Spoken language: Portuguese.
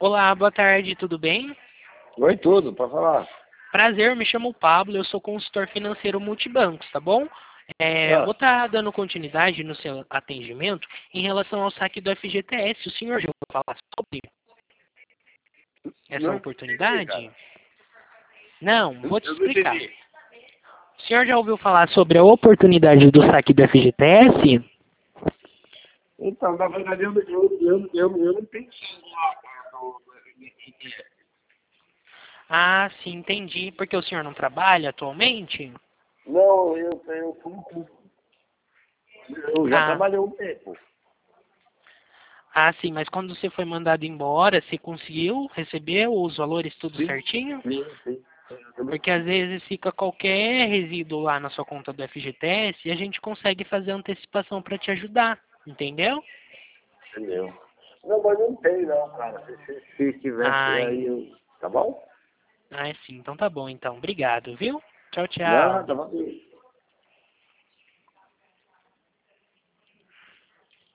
Olá, boa tarde, tudo bem? Oi, tudo, pode falar. Prazer, me chamo Pablo, eu sou consultor financeiro multibancos, tá bom? Vou Ah, estar dando continuidade no seu atendimento em relação ao saque do FGTS. O senhor já ouviu falar sobre essa não entendi, oportunidade? cara. Não, vou te Eu não explicar. entendi. O senhor já ouviu falar sobre a oportunidade do saque do FGTS? Então, na verdade, eu não pensei no FGTS. Ah, sim, entendi. Porque o senhor não trabalha atualmente? Não, eu já Ah, trabalhei um tempo. ah, sim, mas quando você foi mandado embora, você conseguiu receber os valores tudo Sim, certinho? sim. Porque às vezes fica qualquer resíduo lá na sua conta do FGTS e a gente consegue fazer antecipação para te ajudar, entendeu? Entendeu? Não, mas não tem não, cara. Se tivesse Ah, aí, tá bom? ah, sim, então tá bom então. Obrigado, viu? Tchau, tchau. Nada, valeu.